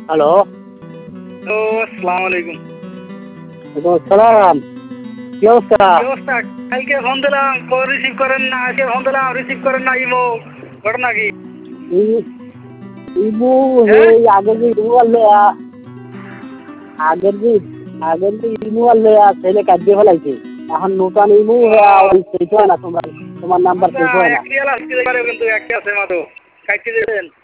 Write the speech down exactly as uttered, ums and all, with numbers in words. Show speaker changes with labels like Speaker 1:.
Speaker 1: Hello.
Speaker 2: Hello, আসসালামু আলাইকুম।
Speaker 1: ওয়ালাইকুম আসসালাম। কি অবস্থা?
Speaker 2: কি অবস্থা? কালকে ফোন দিলাম, কল রিসিভ করেন না। আজকে ফোন দিলাম, রিসিভ করেন না। ইমো ঘটনা কি?
Speaker 1: ই ইমু
Speaker 2: হ্যাঁ?
Speaker 1: এই আগের যে ইমু লয়া আগের যে আগের যে ইমু লয়া ছেলে কাটিয়ে ফেলাইছে। এখন নতুন ইমু ওই সেট হয় না তোমার তোমার নাম্বার
Speaker 2: আচ্ছা,
Speaker 1: সেট হয় না।
Speaker 2: এক রিয়াল আসতে পারে কিন্তু একটা আছে মাত্র। কাটতে দেবেন।